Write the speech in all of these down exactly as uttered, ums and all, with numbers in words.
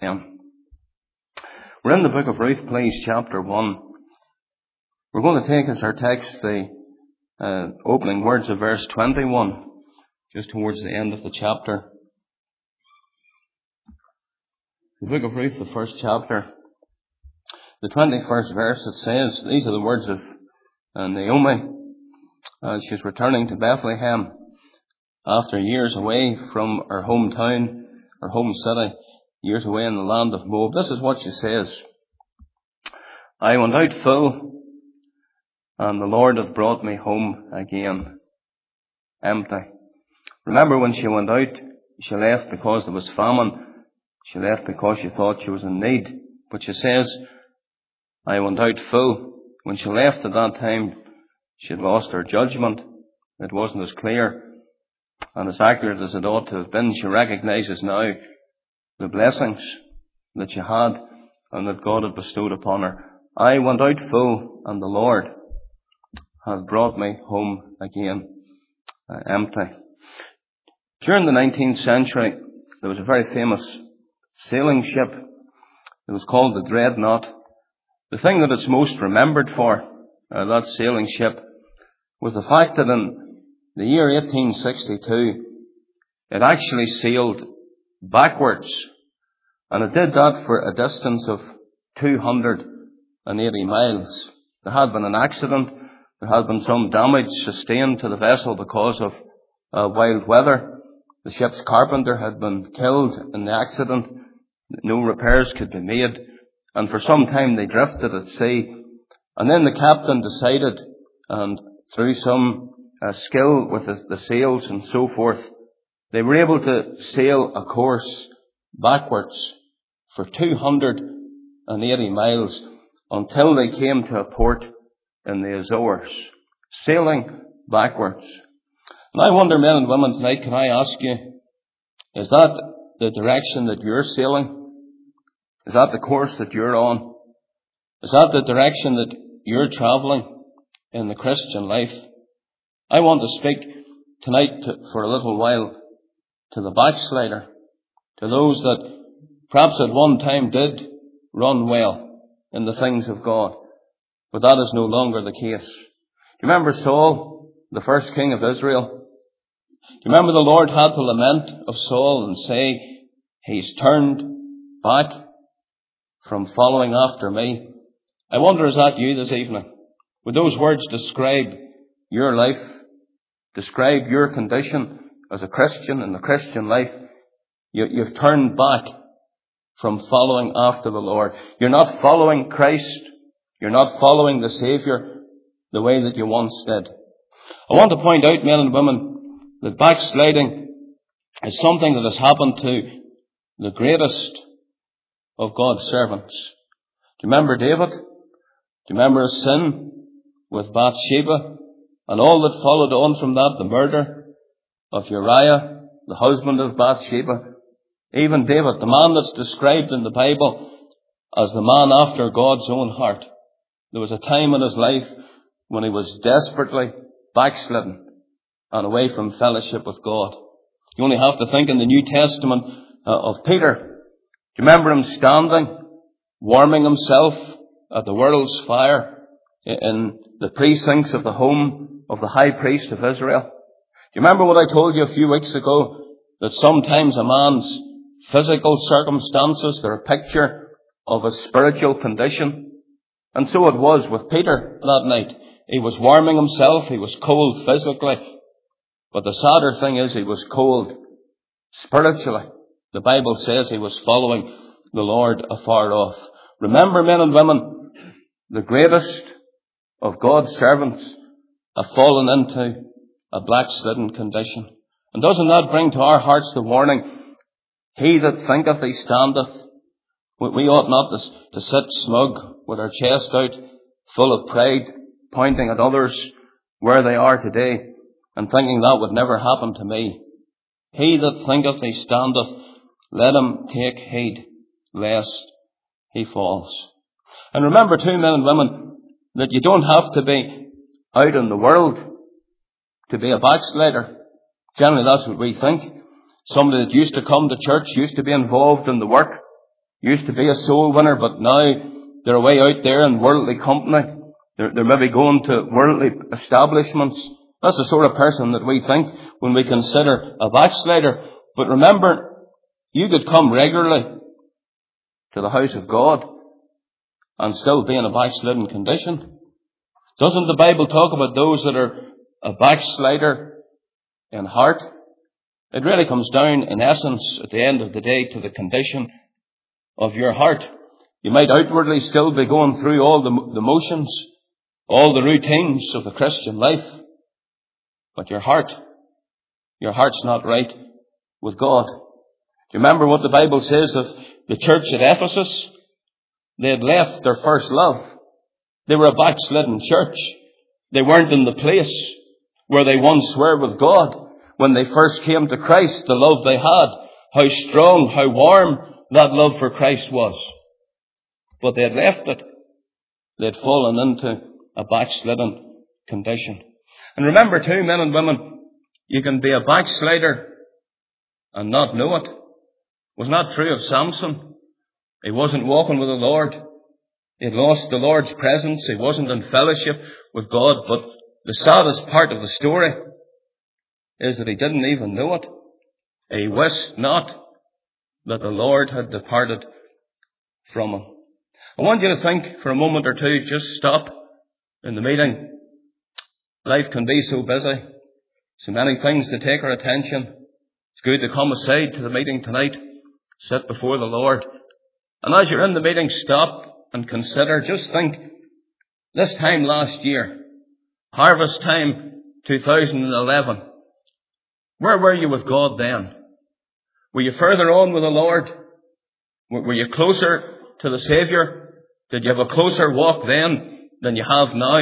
Um, we're in the book of Ruth, please, chapter one. We're going to take as our text the uh, opening words of verse twenty-one, just towards the end of the chapter. The book of Ruth, the first chapter, the twenty-first verse, it says, these are the words of uh, Naomi as she's returning to Bethlehem after years away from her hometown, her home city, years away in the land of Moab. This is what she says. I went out full, and the Lord hath brought me home again empty. Remember, when she went out, she left because there was famine. She left because she thought she was in need. But she says, I went out full. When she left at that time, she had lost her judgment. It wasn't as clear and as accurate as it ought to have been. She recognizes now the blessings that she had and that God had bestowed upon her. I went out full, and the Lord hath brought me home again uh, empty. During the nineteenth century, there was a very famous sailing ship. It was called the Dreadnought. The thing that it's most remembered for, uh, that sailing ship, was the fact that in the year eighteen sixty-two, it actually sailed backwards. And it did that for a distance of two hundred eighty miles. There had been an accident. There had been some damage sustained to the vessel because of uh, wild weather. The ship's carpenter had been killed in the accident. No repairs could be made. And for some time they drifted at sea. And then the captain decided, and through some uh, skill with the, the sails and so forth, they were able to sail a course backwards for two hundred eighty miles until they came to a port in the Azores, sailing backwards. And I wonder, men and women, tonight, can I ask you, is that the direction that you're sailing? Is that the course that you're on? Is that the direction that you're travelling in the Christian life? I want to speak tonight to, for a little while to the backslider, to those that perhaps at one time did run well in the things of God, but that is no longer the case. Do you remember Saul, the first king of Israel? Do you remember the Lord had to lament of Saul and say, he's turned back from following after me? I wonder, is that you this evening? Would those words describe your life, describe your condition as a Christian in the Christian life? You, you've turned back from following after the Lord. You're not following Christ. You're not following the Saviour the way that you once did. I want to point out, men and women, that backsliding is something that has happened to the greatest of God's servants. Do you remember David? Do you remember his sin with Bathsheba and all that followed on from that, the murder of Uriah, the husband of Bathsheba? Even David, the man that's described in the Bible as the man after God's own heart. There was a time in his life when he was desperately backslidden and away from fellowship with God. You only have to think in the New Testament uh, of Peter. Do you remember him standing, warming himself at the world's fire in the precincts of the home of the high priest of Israel? Do you remember what I told you a few weeks ago? That sometimes a man's physical circumstances, they're a picture of a spiritual condition. And so it was with Peter that night. He was warming himself. He was cold physically. But the sadder thing is he was cold spiritually. The Bible says he was following the Lord afar off. Remember, men and women, the greatest of God's servants have fallen into a backslidden condition. And doesn't that bring to our hearts the warning, he that thinketh he standeth? We ought not to, to sit smug with our chest out, full of pride, pointing at others where they are today and thinking that would never happen to me. He that thinketh he standeth, let him take heed lest he falls. And remember too, men and women, that you don't have to be out in the world to be a backslider. Generally, that's what we think. Somebody that used to come to church, used to be involved in the work, used to be a soul winner, but now they're away out there in worldly company. They're, they're maybe going to worldly establishments. That's the sort of person that we think when we consider a backslider. But remember, you could come regularly to the house of God and still be in a backslidden condition. Doesn't the Bible talk about those that are a backslider in heart? It really comes down, in essence, at the end of the day, to the condition of your heart. You might outwardly still be going through all the, the motions, all the routines of the Christian life, but your heart, your heart's not right with God. Do you remember what the Bible says of the church at Ephesus? They had left their first love. They were a backslidden church. They weren't in the place where they once were with God. When they first came to Christ, the love they had, how strong, how warm that love for Christ was. But they had left it. They had fallen into a backslidden condition. And remember too, men and women, you can be a backslider and not know it. It was not true of Samson. He wasn't walking with the Lord. He had lost the Lord's presence. He wasn't in fellowship with God. But the saddest part of the story is that he didn't even know it. He wist not that the Lord had departed from him. I want you to think for a moment or two, just stop in the meeting. Life can be so busy, so many things to take our attention. It's good to come aside to the meeting tonight, sit before the Lord. And as you're in the meeting, stop and consider, just think, this time last year, harvest time two thousand eleven, where were you with God then? Were you further on with the Lord? Were you closer to the Saviour? Did you have a closer walk then than you have now?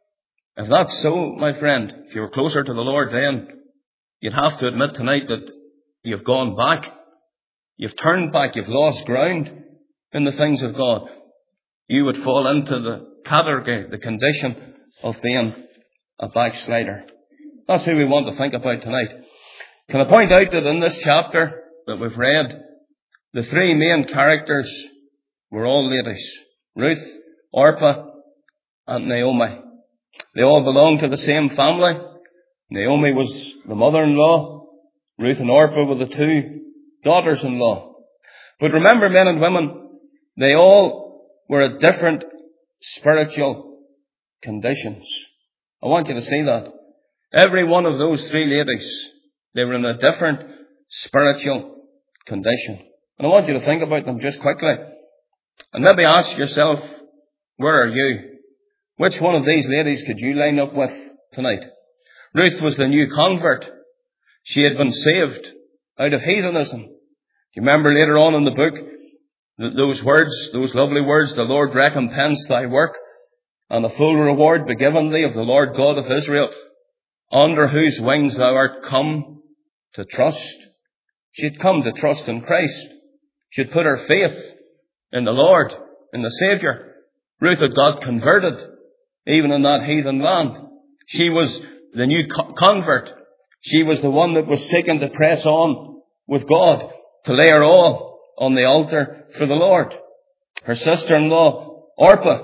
If that's so, my friend, if you were closer to the Lord then, you'd have to admit tonight that you've gone back. You've turned back. You've lost ground in the things of God. You would fall into the category, the condition of being a backslider. That's who we want to think about tonight. Can I point out that in this chapter that we've read, the three main characters were all ladies. Ruth, Orpah, and Naomi. They all belonged to the same family. Naomi was the mother-in-law. Ruth and Orpah were the two daughters-in-law. But remember, men and women, they all were at different spiritual conditions. I want you to see that. Every one of those three ladies, they were in a different spiritual condition. And I want you to think about them just quickly. And maybe ask yourself, where are you? Which one of these ladies could you line up with tonight? Ruth was the new convert. She had been saved out of heathenism. You remember later on in the book, those words, those lovely words, the Lord recompense thy work, and the full reward be given thee of the Lord God of Israel, under whose wings thou art come to trust. She had come to trust in Christ. She had put her faith in the Lord, in the Saviour. Ruth had got converted, even in that heathen land. She was the new co- convert. She was the one that was seeking to press on with God, to lay her all on the altar for the Lord. Her sister-in-law, Orpah,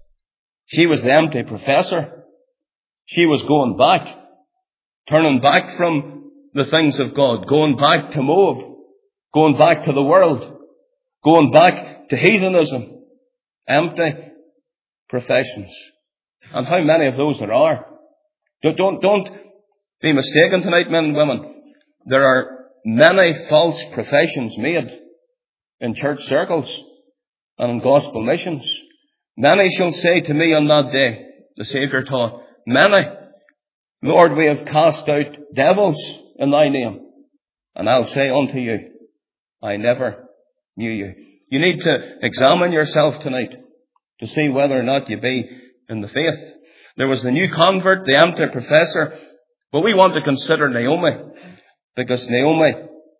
she was the empty professor. She was going back, turning back from the things of God, going back to Moab, going back to the world, going back to heathenism, empty professions. And how many of those there are? Don't, don't, don't be mistaken tonight, men and women. There are many false professions made in church circles and in gospel missions. Many shall say to me on that day, the Saviour taught, many, Lord, we have cast out devils in thy name. And I'll say unto you, I never knew you. You need to examine yourself tonight to see whether or not you be in the faith. There was the new convert, the empty professor, but we want to consider Naomi, because Naomi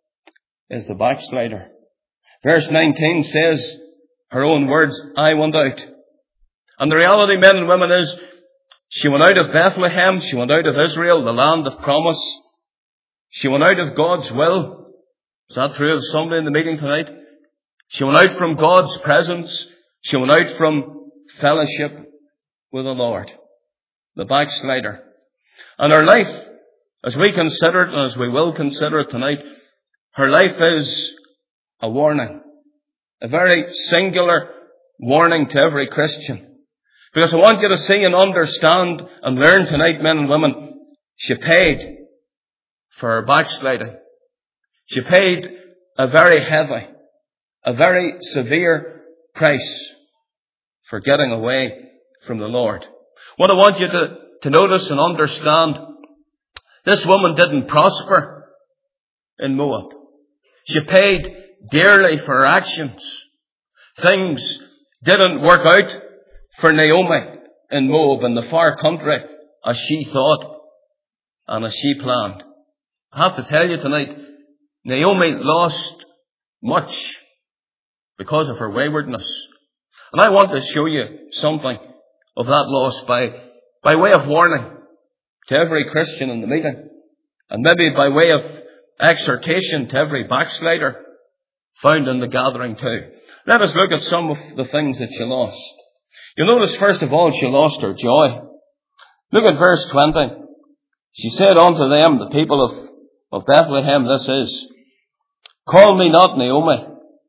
is the backslider. Verse nineteen says, her own words, I went out. And the reality, men and women, is she went out of Bethlehem, she went out of Israel, the land of promise. She went out of God's will. Is that true of somebody in the meeting tonight? She went out from God's presence. She went out from fellowship with the Lord. The backslider. And her life, as we consider it, and as we will consider it tonight, her life is a warning. A very singular warning to every Christian. Because I want you to see and understand and learn tonight, men and women, she paid for her backsliding. She paid a very heavy, a very severe price for getting away from the Lord. What I want you to, to notice and understand, this woman didn't prosper in Moab. She paid dearly for her actions. Things didn't work out for Naomi in Moab, in the far country, as she thought and as she planned. I have to tell you tonight, Naomi lost much because of her waywardness. And I want to show you something of that loss by, by way of warning to every Christian in the meeting. And maybe by way of exhortation to every backslider found in the gathering too. Let us look at some of the things that she lost. You'll notice first of all she lost her joy. Look at verse twenty. She said unto them, the people of, of Bethlehem, this is, call me not Naomi,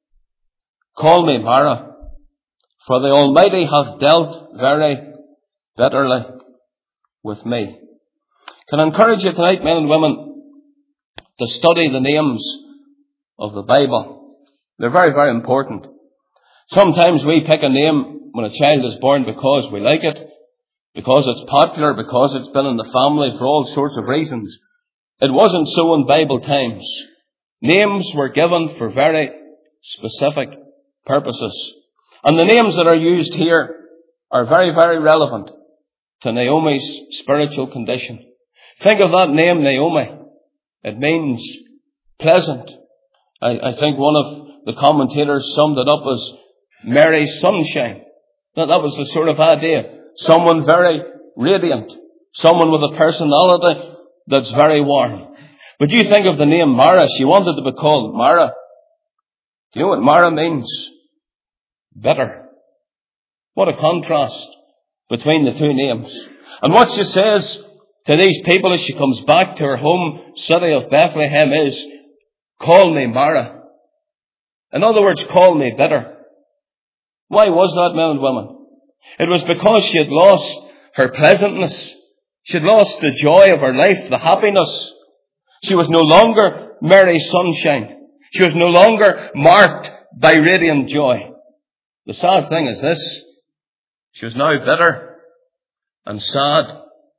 call me Mara, for the Almighty hath dealt very bitterly with me. Can I encourage you tonight, men and women, to study the names of the Bible. They're very, very important. Sometimes we pick a name when a child is born because we like it, because it's popular, because it's been in the family, for all sorts of reasons. It wasn't so in Bible times. Names were given for very specific purposes. And the names that are used here are very, very relevant to Naomi's spiritual condition. Think of that name, Naomi. It means pleasant. I, I think one of the commentators summed it up as merry sunshine. That, that was the sort of idea. Someone very radiant. Someone with a personality that's very warm. But you think of the name Mara. She wanted to be called Mara. Do you know what Mara means? Bitter. What a contrast between the two names. And what she says to these people as she comes back to her home city of Bethlehem is, call me Mara. In other words, call me bitter. Why was that, men and women? It was because she had lost her pleasantness. She had lost the joy of her life, the happiness. She was no longer merry sunshine. She was no longer marked by radiant joy. The sad thing is this. She was now bitter and sad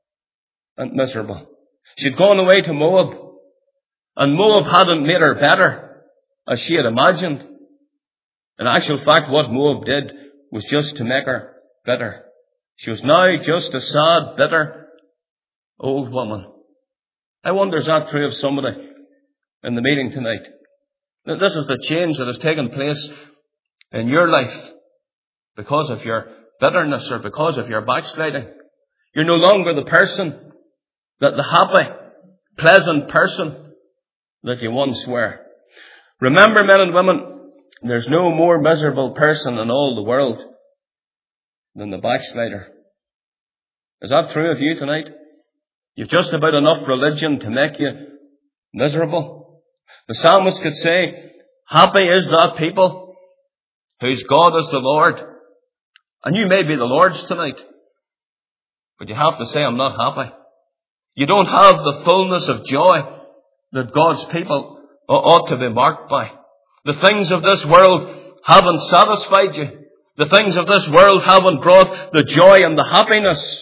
and miserable. She'd gone away to Moab, and Moab hadn't made her better as she had imagined. In actual fact, what Moab did was just to make her bitter. She was now just a sad, bitter old woman. I wonder, is that true of somebody in the meeting tonight? This is the change that has taken place in your life because of your bitterness or because of your backsliding. You're no longer the person, that the happy, pleasant person that you once were. Remember, men and women, there's no more miserable person in all the world than the backslider. Is that true of you tonight? You've just about enough religion to make you miserable. The psalmist could say, happy is that people whose God is the Lord. And you may be the Lord's tonight, but you have to say, I'm not happy. You don't have the fullness of joy that God's people ought to be marked by. The things of this world haven't satisfied you. The things of this world haven't brought the joy and the happiness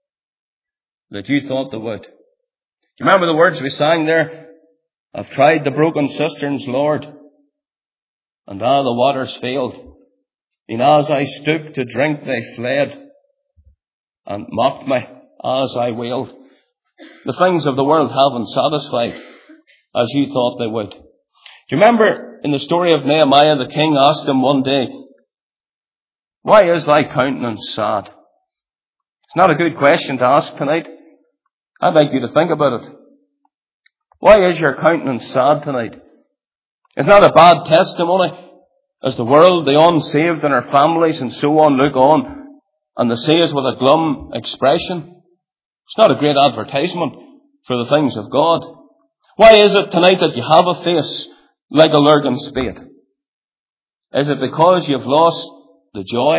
that you thought they would. Do you remember the words we sang there? I've tried the broken cisterns, Lord, and ah, the waters failed. And as I stooped to drink, they fled and mocked me as I wailed. The things of the world haven't satisfied as you thought they would. Do you remember in the story of Nehemiah, the king asked him one day, why is thy countenance sad? It's not a good question to ask tonight. I'd like you to think about it. Why is your countenance sad tonight? It's not a bad testimony as the world, the unsaved and our families and so on look on, and they see us with a glum expression, it's not a great advertisement for the things of God. Why is it tonight that you have a face like a lurgan spade? Is it because you've lost the joy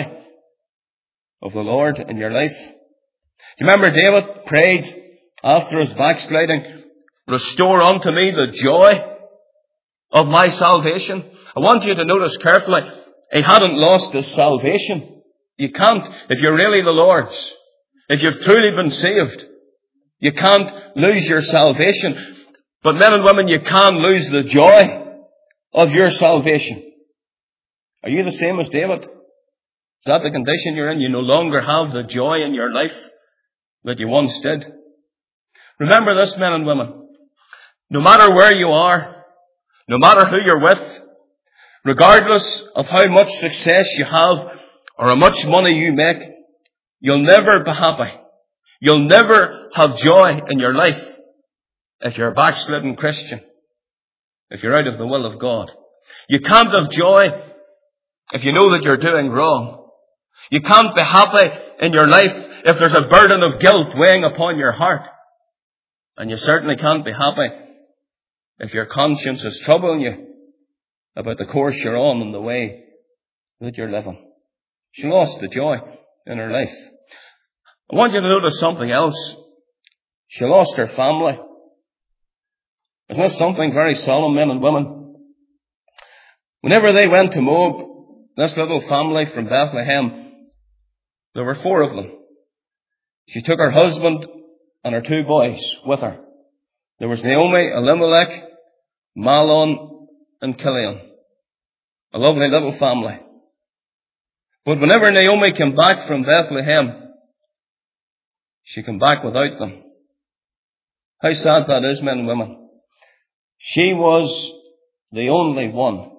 of the Lord in your life? You remember David prayed after his backsliding, "Restore unto me the joy of my salvation." I want you to notice carefully, he hadn't lost his salvation. You can't, if you're really the Lord's, if you've truly been saved, you can't lose your salvation. But men and women, you can lose the joy of your salvation. Are you the same as David? Is that the condition you're in? You no longer have the joy in your life that you once did. Remember this, men and women. No matter where you are, no matter who you're with, regardless of how much success you have or how much money you make, you'll never be happy. You'll never have joy in your life if you're a backslidden Christian, if you're out of the will of God. You can't have joy if you know that you're doing wrong. You can't be happy in your life if there's a burden of guilt weighing upon your heart. And you certainly can't be happy if your conscience is troubling you about the course you're on and the way that you're living. She lost the joy in her life. I want you to notice something else. She lost her family. Isn't that something very solemn, men and women? Whenever they went to Moab, this little family from Bethlehem, there were four of them. She took her husband and her two boys with her. There was Naomi, Elimelech, Mahlon, and Chilion. A lovely little family. But whenever Naomi came back from Bethlehem, she came back without them. How sad that is, men and women. She was the only one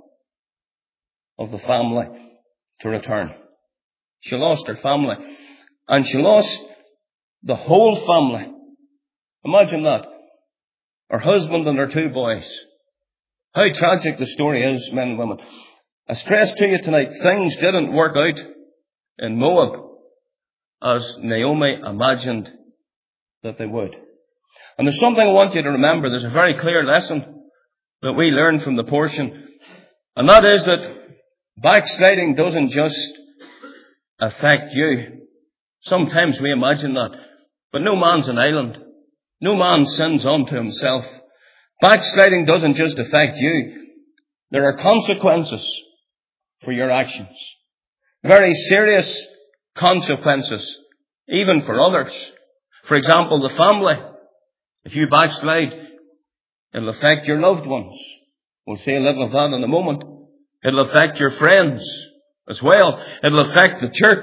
of the family to return. She lost her family. And she lost the whole family. Imagine that. Her husband and her two boys. How tragic the story is, men and women. I stress to you tonight, things didn't work out in Moab as Naomi imagined that they would. And there's something I want you to remember. There's a very clear lesson that we learn from the portion. And that is that backsliding doesn't just affect you. Sometimes we imagine that. But no man's an island. No man sins unto himself. Backsliding doesn't just affect you. There are consequences for your actions. Very serious consequences, even for others. For example, the family. If you backslide, it'll affect your loved ones. We'll say a little of that in a moment. It'll affect your friends as well. It'll affect the church.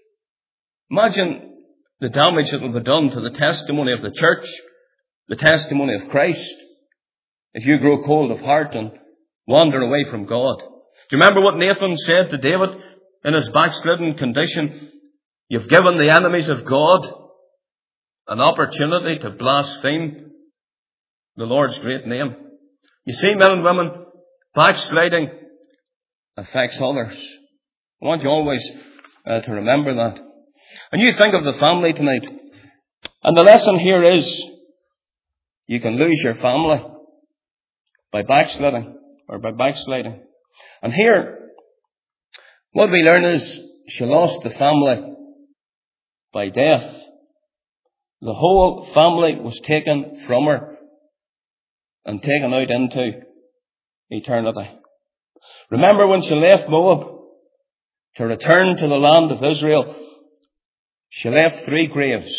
Imagine the damage that will be done to the testimony of the church, the testimony of Christ, if you grow cold of heart and wander away from God. Do you remember what Nathan said to David in his backslidden condition? You've given the enemies of God an opportunity to blaspheme the Lord's great name. You see, men and women, backsliding affects others. I want you always uh, to remember that. And you think of the family tonight. And the lesson here is, you can lose your family by backsliding or by backsliding. And here, what we learn is, she lost the family by death. The whole family was taken from her and taken out into eternity. Remember when she left Moab to return to the land of Israel, she left three graves.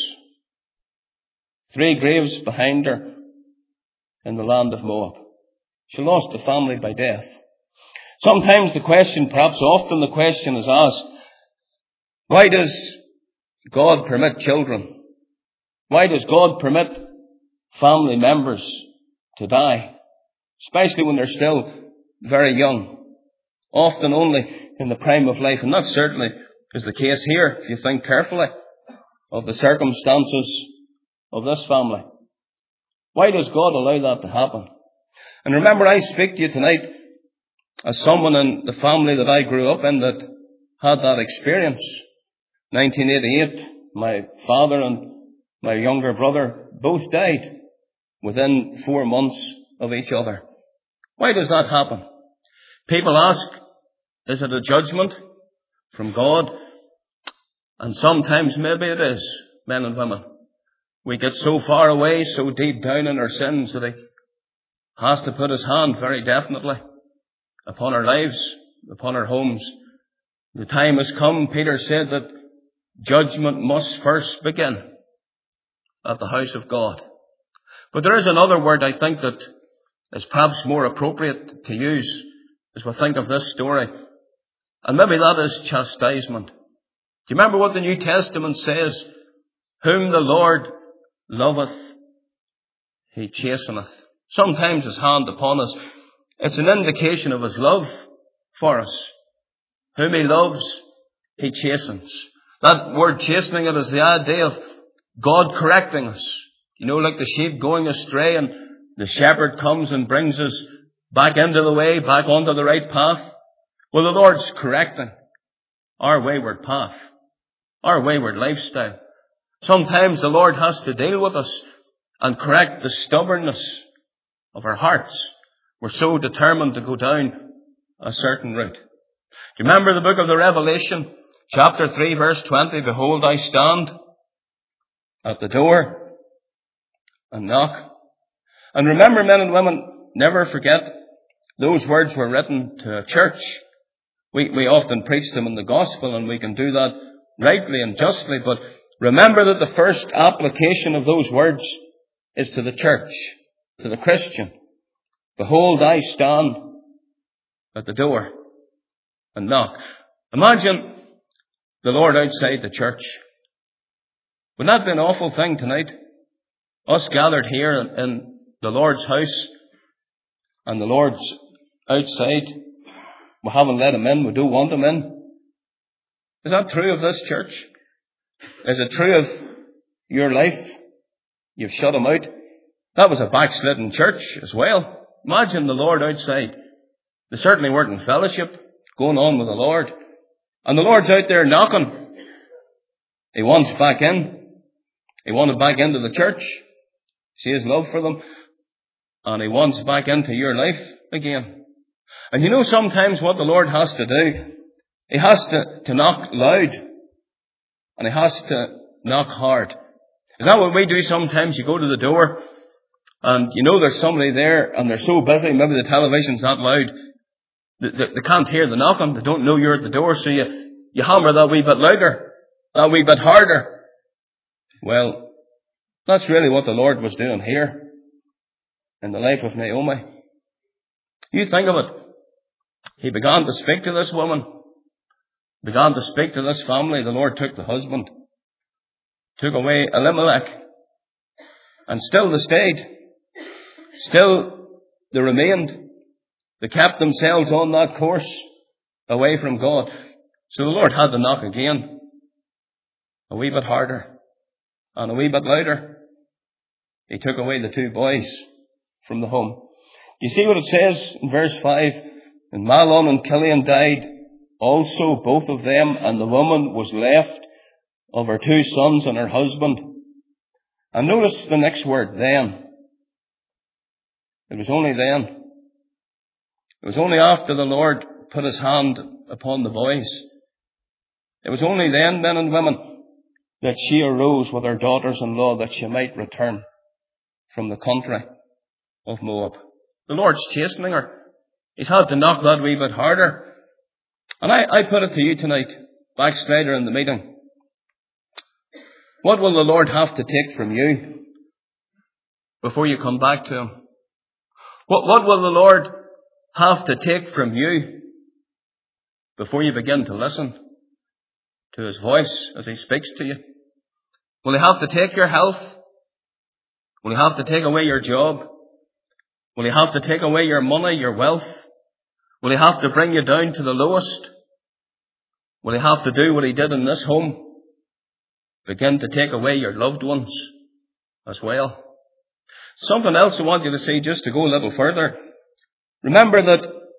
Three graves behind her in the land of Moab. She lost the family by death. Sometimes the question, perhaps often the question is asked, why does God permit children? Why does God permit family members to die? Especially when they're still very young. Often only in the prime of life. And that certainly is the case here, if you think carefully of the circumstances of this family. Why does God allow that to happen? And remember, I speak to you tonight As someone in the family that I grew up in that had that experience, nineteen eighty-eight, my father and my younger brother both died within four months of each other. Why does that happen? People ask, is it a judgment from God? And sometimes maybe it is, men and women. We get so far away, so deep down in our sins that He has to put His hand very definitely upon our lives, upon our homes. The time has come, Peter said, that judgment must first begin at the house of God. But there is another word I think that is perhaps more appropriate to use as we think of this story. And maybe that is chastisement. Do you remember what the New Testament says? Whom the Lord loveth, He chasteneth. Sometimes His hand upon us, it's an indication of His love for us. Whom He loves, He chastens. That word chastening, it is the idea of God correcting us. You know, like the sheep going astray and the shepherd comes and brings us back into the way, back onto the right path. Well, the Lord's correcting our wayward path, our wayward lifestyle. Sometimes the Lord has to deal with us and correct the stubbornness of our hearts. We're so determined to go down a certain route. Do you remember the book of the Revelation, chapter three, verse twenty? Behold, I stand at the door and knock. And remember, men and women, never forget, those words were written to a church. We, we often preach them in the gospel, and we can do that rightly and justly, but remember that the first application of those words is to the church, to the Christian. Behold, I stand at the door and knock. Imagine the Lord outside the church. Wouldn't that be an awful thing tonight? Us gathered here in the Lord's house, and the Lord's outside. We haven't let Him in. We don't want Him in. Is that true of this church? Is it true of your life? You've shut Him out. That was a backslidden church as well. Imagine the Lord outside. They certainly weren't in fellowship, going on with the Lord. And the Lord's out there knocking. He wants back in. He wanted back into the church. See His love for them. And He wants back into your life again. And you know sometimes what the Lord has to do? He has to, to knock loud. And He has to knock hard. Is that what we do sometimes? You go to the door and you know there's somebody there and they're so busy, maybe the television's not loud. They, they, they can't hear the knocking. They don't know you're at the door, so you, you hammer that wee bit louder, that wee bit harder. Well, that's really what the Lord was doing here in the life of Naomi. You think of it. He began to speak to this woman, began to speak to this family. The Lord took the husband, took away Elimelech, and still they stayed. Still they remained. They kept themselves on that course away from God. So the Lord had to knock again, a wee bit harder and a wee bit louder. He took away the two boys from the home. You see what it says in verse five? And Mahlon and Chilion died also, both of them, and the woman was left of her two sons and her husband. And notice the next word, then. It was only then. It was only after the Lord put His hand upon the boys. It was only then, men and women, that she arose with her daughters-in-law that she might return from the country of Moab. The Lord's chastening her. He's had to knock that wee bit harder. And I, I put it to you tonight, backslider in the meeting. What will the Lord have to take from you before you come back to Him? What, what will the Lord have to take from you before you begin to listen to His voice as He speaks to you? Will He have to take your health? Will He have to take away your job? Will He have to take away your money, your wealth? Will He have to bring you down to the lowest? Will He have to do what He did in this home? Begin to take away your loved ones as well. Something else I want you to see, just to go a little further. Remember that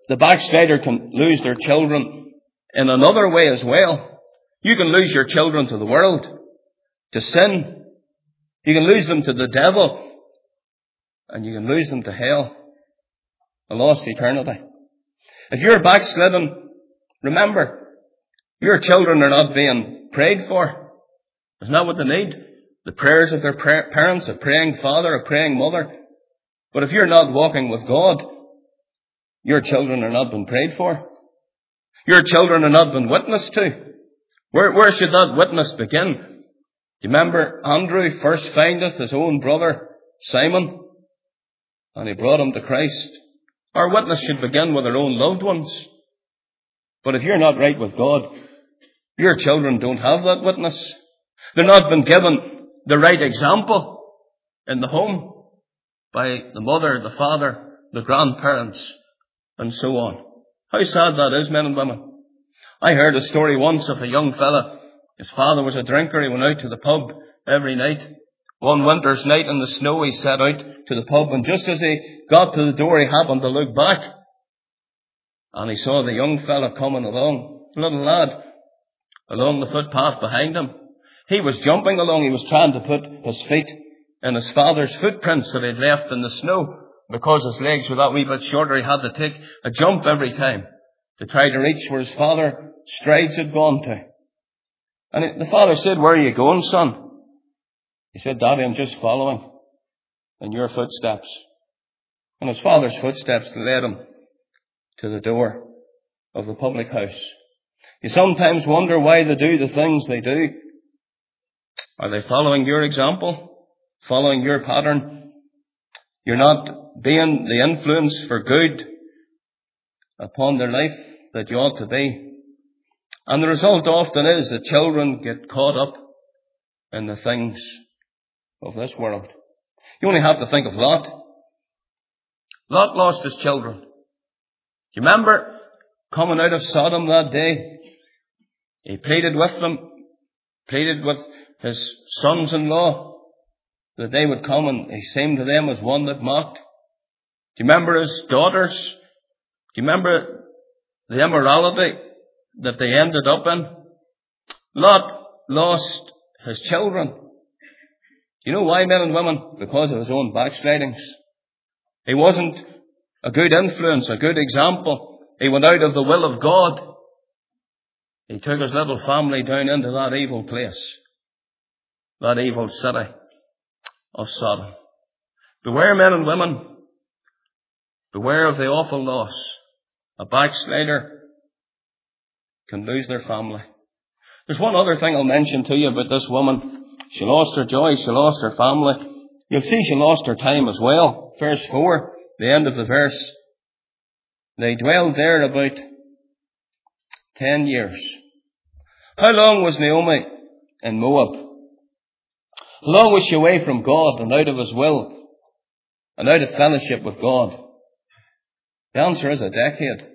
the backslider can lose their children in another way as well. You can lose your children to the world, to sin. You can lose them to the devil. And you can lose them to hell, a lost eternity. If you're backslidden, remember, your children are not being prayed for. It's not what they need. The prayers of their parents, a praying father, a praying mother. But if you're not walking with God, your children are not being prayed for. Your children are not being witnessed to. Where, where should that witness begin? Do you remember Andrew first findeth his own brother Simon, and he brought him to Christ? Our witness should begin with our own loved ones. But if you're not right with God, your children don't have that witness. They're not been given the right example in the home by the mother, the father, the grandparents, and so on. How sad that is, men and women. I heard a story once of a young fella. His father was a drinker. He went out to the pub every night. One winter's night in the snow, he set out to the pub, and just as he got to the door, he happened to look back. And he saw the young fella coming along, a little lad, along the footpath behind him. He was jumping along. He was trying to put his feet in his father's footprints that he'd left in the snow. Because his legs were that wee bit shorter, he had to take a jump every time to try to reach where his father's strides had gone to. And the father said, "Where are you going, son?" He said, "Daddy, I'm just following in your footsteps." And his father's footsteps led him to the door of the public house. You sometimes wonder why they do the things they do. Are they following your example? Following your pattern? You're not being the influence for good upon their life that you ought to be. And the result often is that children get caught up in the things of this world. You only have to think of Lot. Lot lost his children. Do you remember coming out of Sodom that day? He pleaded with them, pleaded with his sons-in-law that they would come, and he seemed to them as one that mocked. Do you remember his daughters? Do you remember the immorality that they ended up in? Lot lost his children. Do you know why, men and women? Because of his own backslidings. He wasn't a good influence, a good example. He went out of the will of God. He took his little family down into that evil place, that evil city of Sodom. Beware, men and women. Beware of the awful loss. A backslider can lose their family. There's one other thing I'll mention to you about this woman. She lost her joy. She lost her family. You'll see she lost her time as well. Verse four, the end of the verse. They dwelled there about ten years. How long was Naomi in Moab? How long was she away from God and out of His will and out of fellowship with God? The answer is a decade.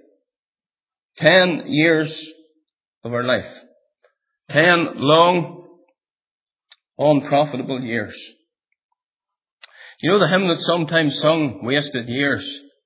Ten years of her life. Ten long, unprofitable years. You know the hymn that's sometimes sung, wasted years?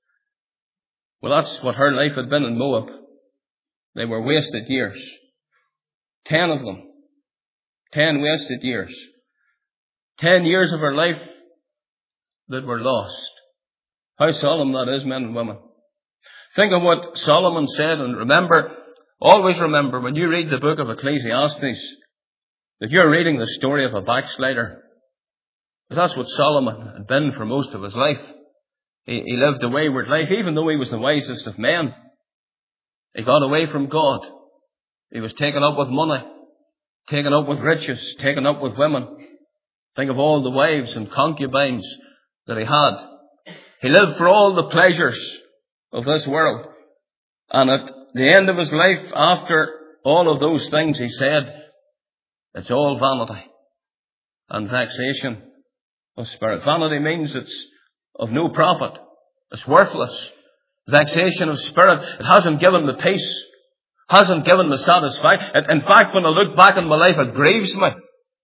Well, that's what her life had been in Moab. They were wasted years. Ten of them. Ten wasted years. Ten years of her life that were lost. How solemn that is, men and women. Think of what Solomon said, and remember, always remember, when you read the book of Ecclesiastes, that you're reading the story of a backslider. Because that's what Solomon had been for most of his life. He, he lived a wayward life, even though he was the wisest of men. He got away from God. He was taken up with money, taken up with riches, taken up with women. Think of all the wives and concubines that he had. He lived for all the pleasures of this world. And at the end of his life, after all of those things, he said, it's all vanity and vexation of spirit. Vanity means it's of no profit. It's worthless. Vexation of spirit. It hasn't given me peace. Hasn't given me satisfaction. In fact, when I look back on my life, it grieves me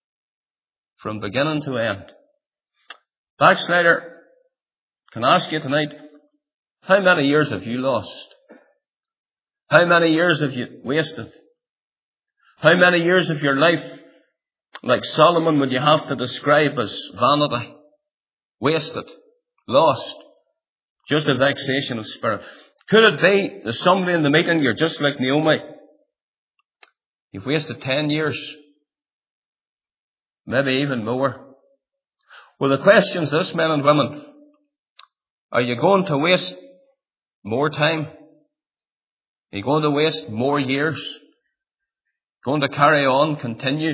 from beginning to end. Backslider, can I ask you tonight, how many years have you lost? How many years have you wasted? How many years of your life, like Solomon, would you have to describe as vanity? Wasted. Lost. Just a vexation of spirit. Could it be that somebody in the meeting, you're just like Naomi? You've wasted ten years. Maybe even more. Well, the question's this, men and women. Are you going to waste more time? Are you going to waste more years? Going to carry on, continue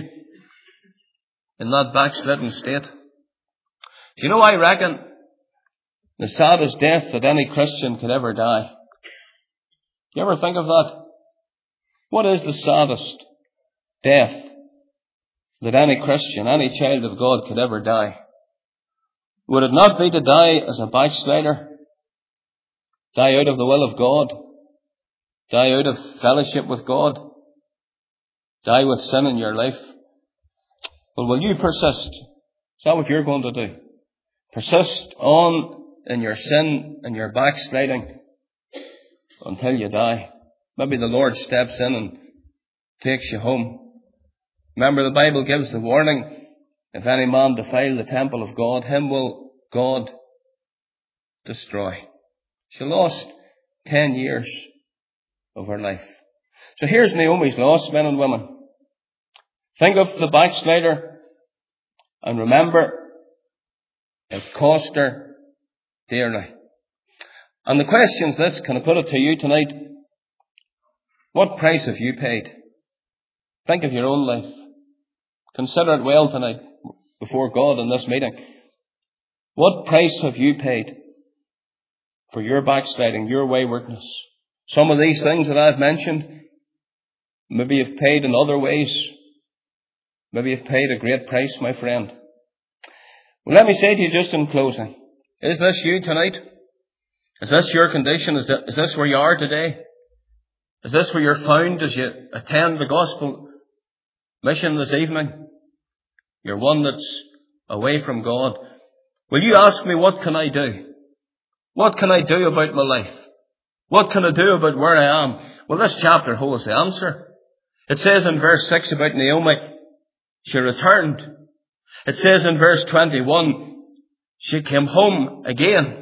in that backslidden state? Do you know, I reckon the saddest death that any Christian could ever die. You ever think of that? What is the saddest death that any Christian, any child of God could ever die? Would it not be to die as a backslider? Die out of the will of God? Die out of fellowship with God? Die with sin in your life? Well, will you persist? Is that what you're going to do? Persist on in your sin and your backsliding until you die. Maybe the Lord steps in and takes you home. Remember, the Bible gives the warning, if any man defile the temple of God, him will God destroy. She lost ten years of her life. So here's Naomi's loss, men and women. Think of the backslider and remember, it cost her dearly. And the question's this, can I put it to you tonight? What price have you paid? Think of your own life. Consider it well tonight before God in this meeting. What price have you paid for your backsliding, your waywardness? Some of these things that I've mentioned, maybe you've paid in other ways. Maybe you've paid a great price, my friend. Well, let me say to you just in closing, is this you tonight? Is this your condition? Is, that, is this where you are today? Is this where you're found as you attend the gospel mission this evening? You're one that's away from God. Will you ask me, what can I do? What can I do about my life? What can I do about where I am? Well, this chapter holds the answer. It says in verse six about Naomi, she returned. It says in verse twenty-one, she came home again.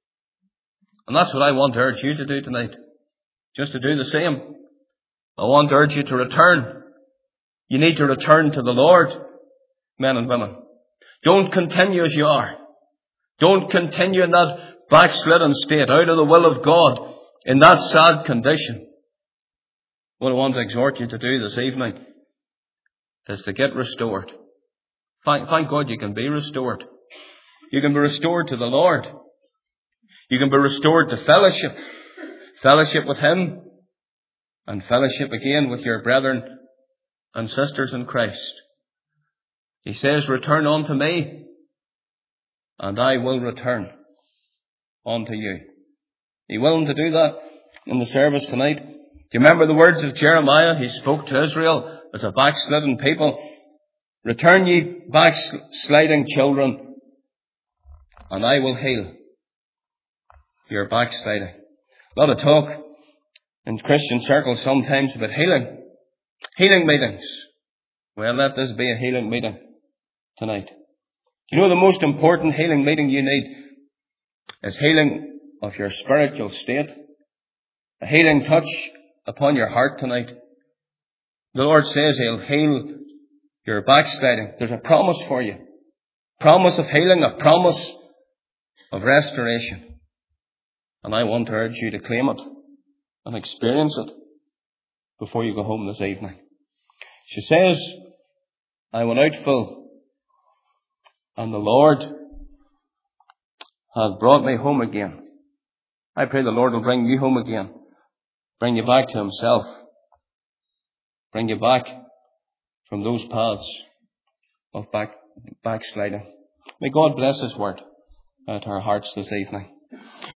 And that's what I want to urge you to do tonight. Just to do the same. I want to urge you to return. You need to return to the Lord, men and women. Don't continue as you are. Don't continue in that backslidden state, out of the will of God, in that sad condition. What I want to exhort you to do this evening is to get restored. Thank, thank God you can be restored. You can be restored to the Lord. You can be restored to fellowship. Fellowship with Him. And fellowship again with your brethren and sisters in Christ. He says, return unto me, and I will return unto you. Are you willing to do that in the service tonight? Do you remember the words of Jeremiah? He spoke to Israel as a backslidden people. Return ye backsliding children, and I will heal your backsliding. A lot of talk in Christian circles sometimes about healing. Healing meetings. Well, let this be a healing meeting tonight. You know, the most important healing meeting you need is healing of your spiritual state. A healing touch upon your heart tonight. The Lord says He'll heal your backsliding. There's a promise for you. Promise of healing, a promise of restoration. And I want to urge you to claim it and experience it before you go home this evening. She says, I went out full, and the Lord hath brought me home again. I pray the Lord will bring you home again. Bring you back to Himself. Bring you back from those paths of back, backsliding. May God bless His word to our hearts this evening.